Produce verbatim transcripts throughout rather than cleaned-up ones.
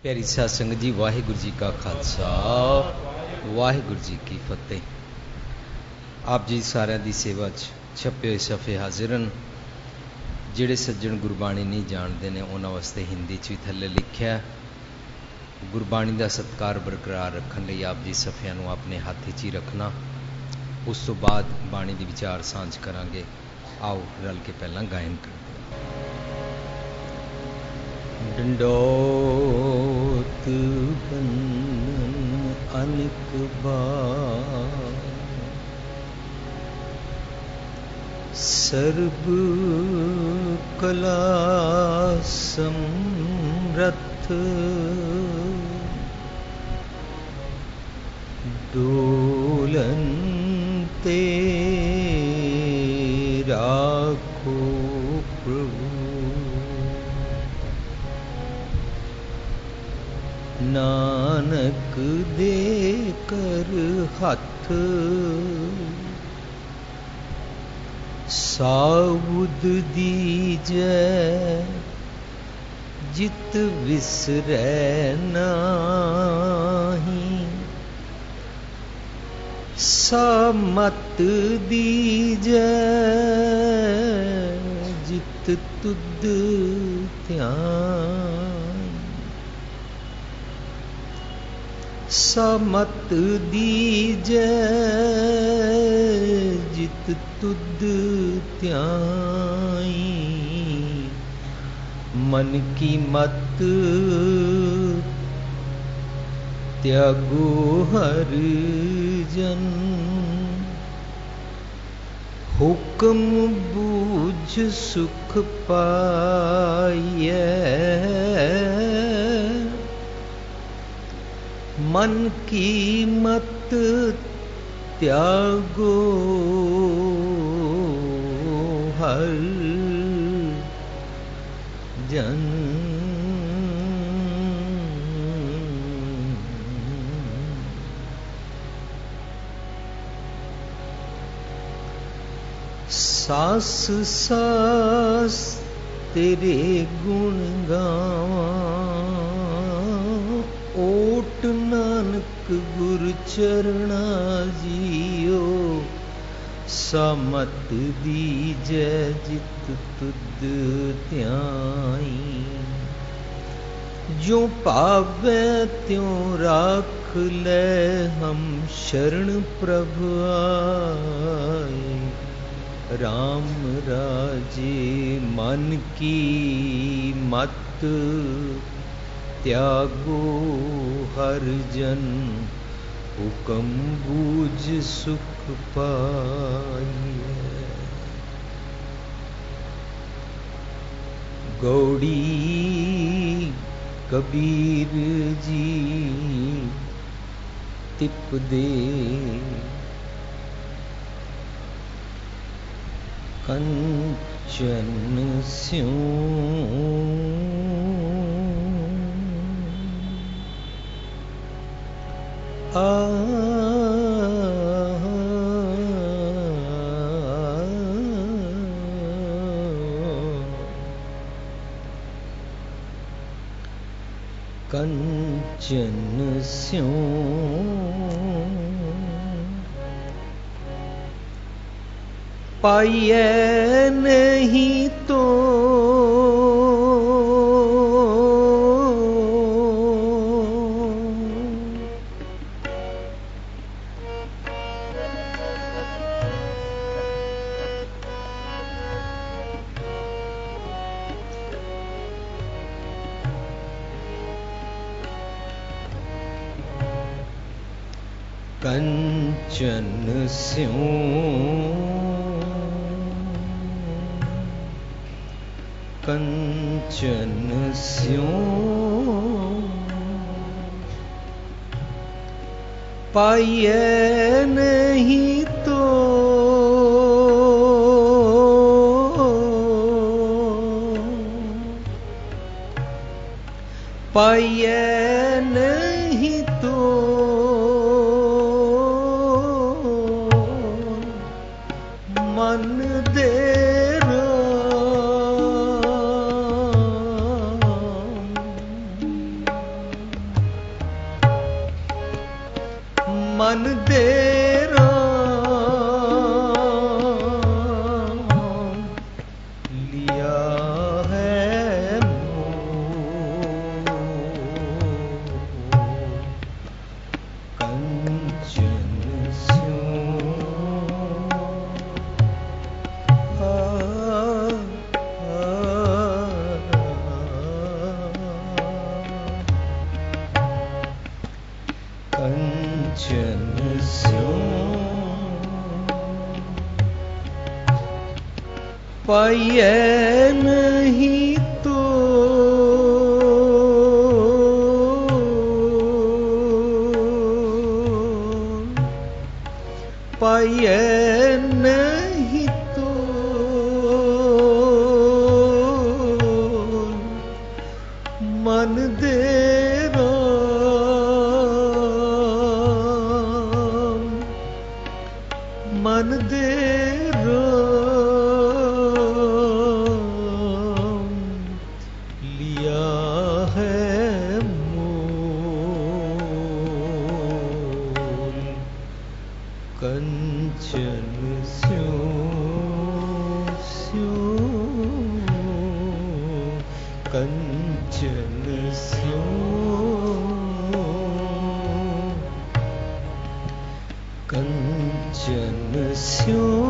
प्यारी साध संगत जी, वाहिगुरु जी का खालसा वाहिगुरु जी की फतेह। आप जी सारिਆਂ ਦੀ सेवा च छपे हुए सफ़े हाजिर हैं। ਜਿਹੜੇ सज्जन गुरबाणी नहीं जानते ने उन्होंने वास्ते हिंदी च भी थले लिखा गुरबाणी का सत्कार बरकरार रखने लिए आप जी सफ़ियां नूं अपने हाथ च ही रखना। उस तो बाद बाणी की विचार सांझ करांगे। आओ रल के पहला गायन करते डंडोत बंदन अनिक बार सर्ब कला समरथ डोलन ते राखो प्रभु नानक दे कर हथ साबुद दीजै जित विसरै नाहीं सामत दीजै जित तुद ध्यान समत दीजै जित तुद ध्याई मन की मत त्यागो हर जन हुक्म बूझ सुख पाइयै मन की मत त्यागो हर जन सास सास तेरे गुण गावां ओट नानक गुर चरणा जियो समत दीजै जित तुद ध्याई जो पावै त्यों राख ले हम शरण प्रभु आए राम राजे मन की मत त्यागो हर जन हुक्म बूझ सुख पाइए गौड़ी कबीर जी तिप दे कंचन स्यों आ कंचन स्यों पाइए नहीं तो कंचन स्यों कंचन स्यों पाइए नहीं तो पाइए नहीं तो मन दे राम मन दे पाइए नहीं तो पाइए नहीं तो मन दे राम मन दे कंचन स्यों स्यों कंचन स्यों कंचन स्यों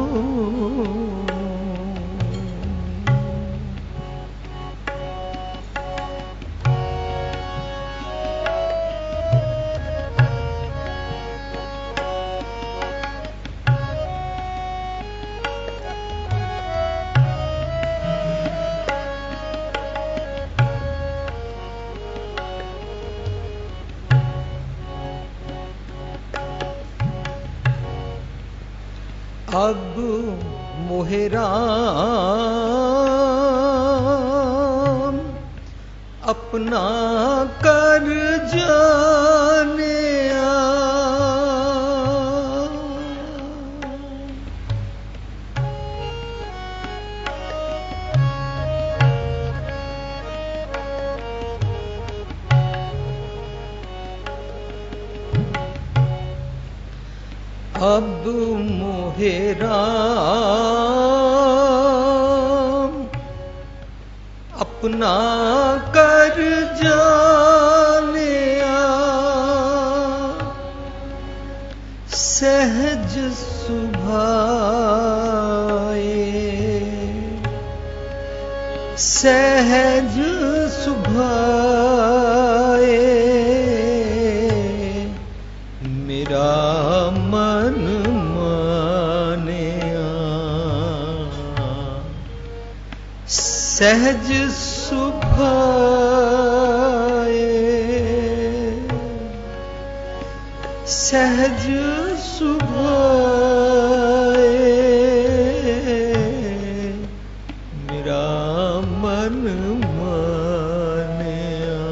अब मोहे राम अपना कर जाने अब मोहे राम अपना कर जाने सहज सुभाए सहज सुभाए मेरा मन मानिया सहज सुभाए सहज सुभाए मेरा मन मानिया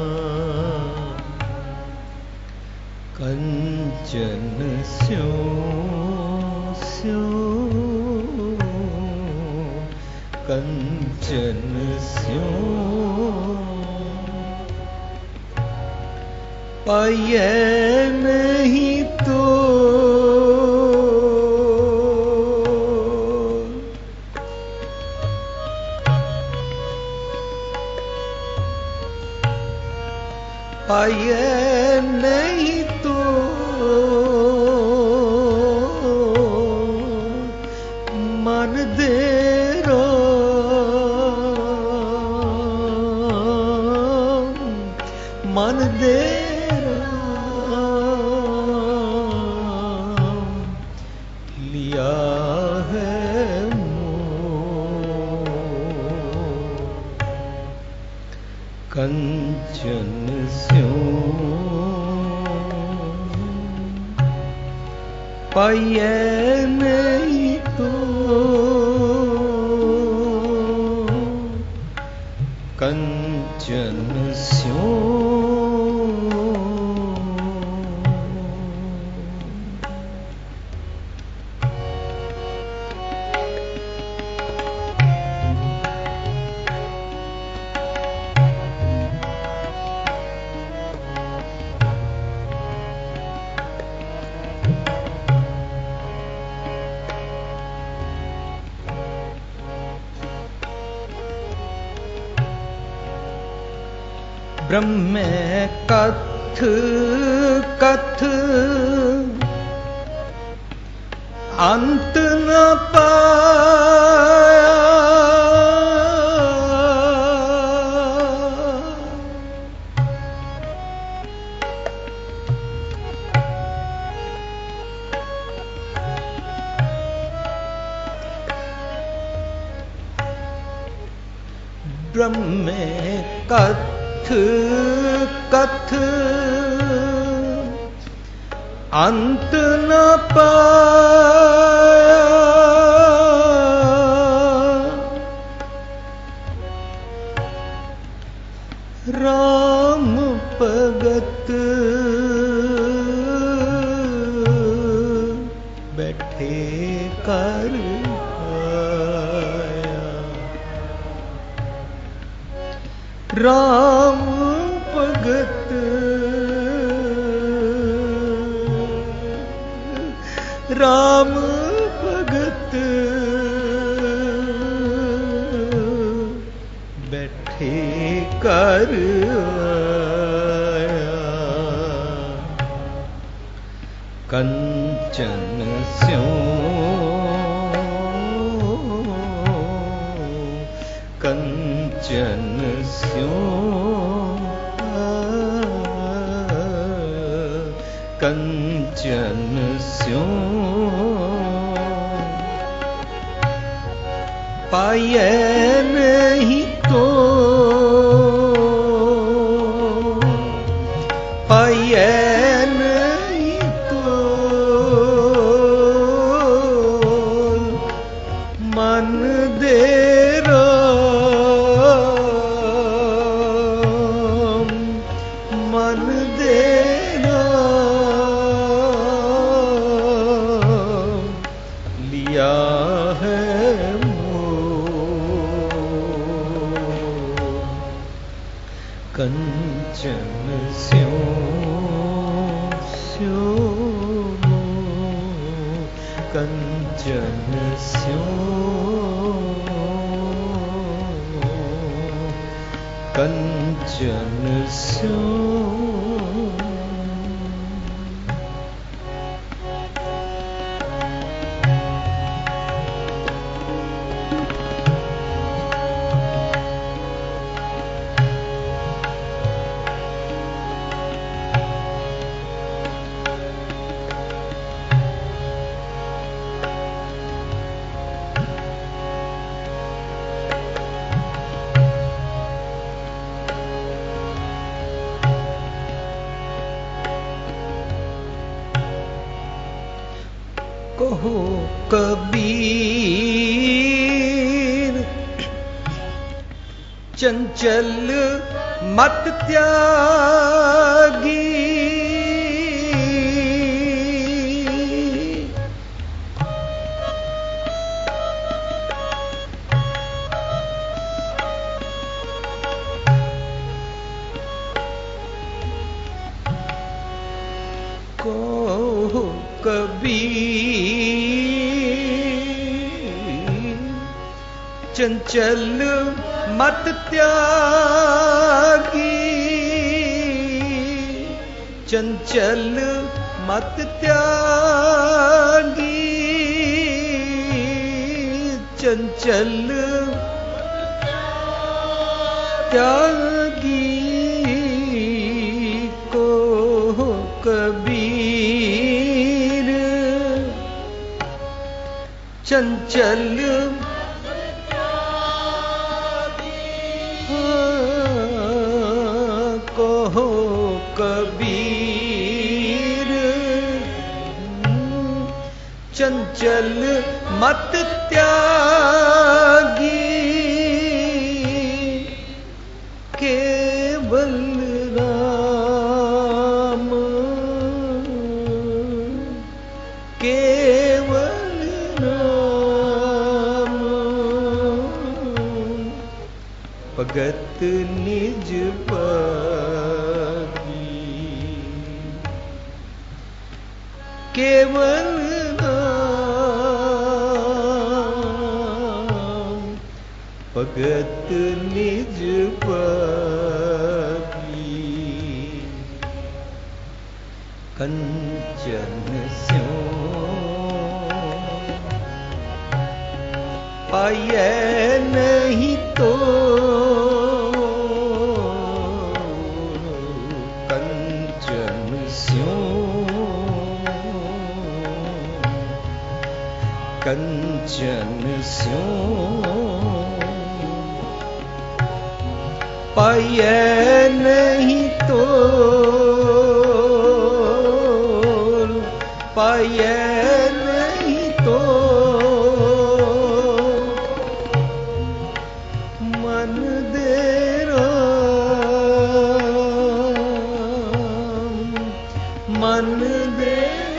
कंचन स्यों स्यों कंचन स्यों पाइए नहीं तो पाइए नहीं तो मन दे राम मन दे राम लिया है मोह कंचन स्यों पाइए नहीं तो कंचन स्यों ब्रह्म कथ कथ अंत न पाया, ब्रह्म कथ कथ अंत न पाया, राम भगत बैठे कर आया, राम भगत राम भगत बैठे कर आया, कंचन स्यों कंचन स्यों कंचन स्यों पाए नहीं तो पाए नहीं तो मन दे राम, मन दे राम लिया है कंचन स्यों स्यों कंचन स्यों कंचन स्यों। कहो कबीर चंचल मत त्यागी, कहो कबीर चंचल मत त्यागी, चंचल मत त्यागी, चंचल त्यागी को कबीर चंचल कहो कबीर चंचल मत त्यागी, केवल राम केवल राम भगत निज पागी, केवल राम भगत निज पागी। कंचन स्यों पाइए नहीं तो कंचन स्यों कंचन स्यों पाइए नहीं तो पाइए नहीं तो मन दे राम मन दे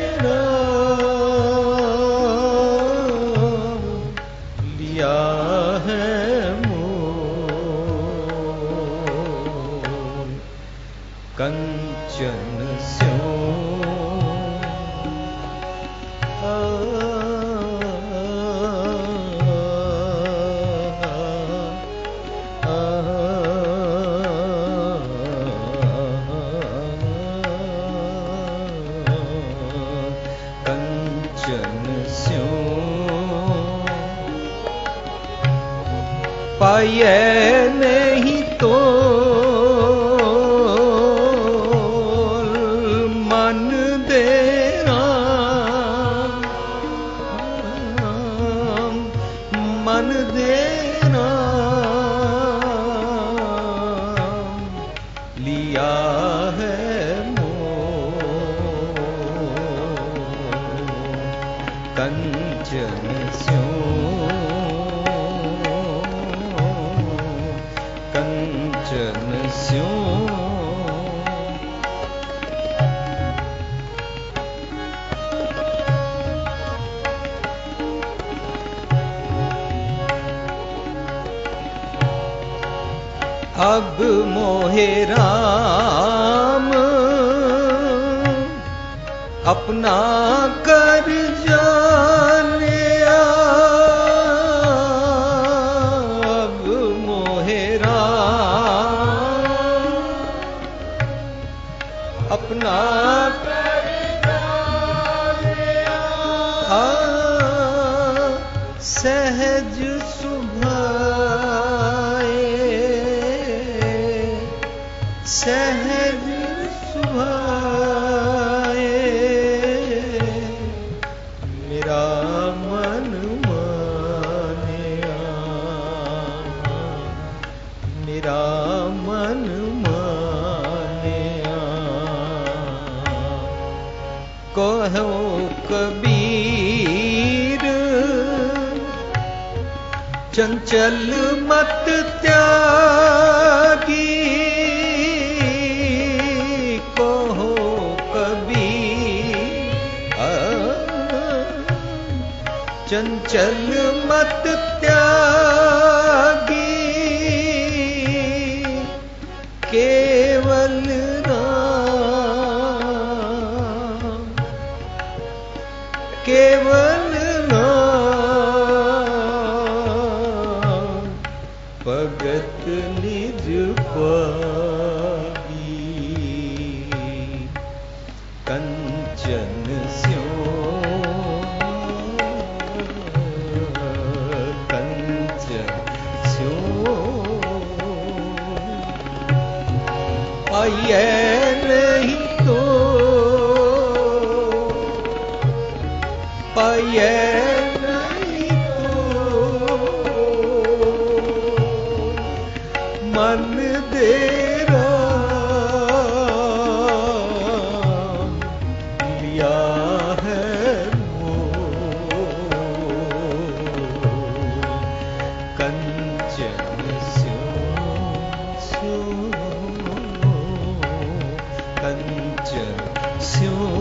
राम लिया है मोल कंचन स्यों पाइए नहीं तो मन दे राम मन दे राम लिया है मोल कंचन स्यों कंचन स्यों अब मोहे राम अपना कर जाने अब मोहे राम अपना कर जाने सहज सहज सुभाए मेरा मन मानिया मेरा मन मानिया कहो कबीर चंचल मत त्यागी चंचल मत त्यागी केवल राम केवल राम भगत निज पागी कंचन स्यों पाइए नहीं तो पाइए नहीं तो मन दे राम लिया है मोल कंचन स्यों कंचन स्यों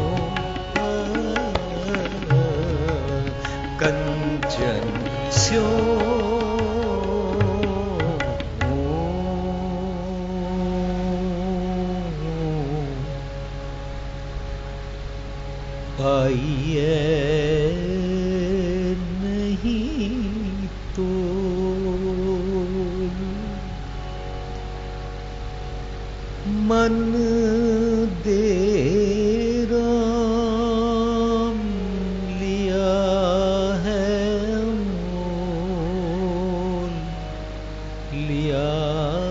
कंचन स्यों पाइए नहीं तो मन दे लिया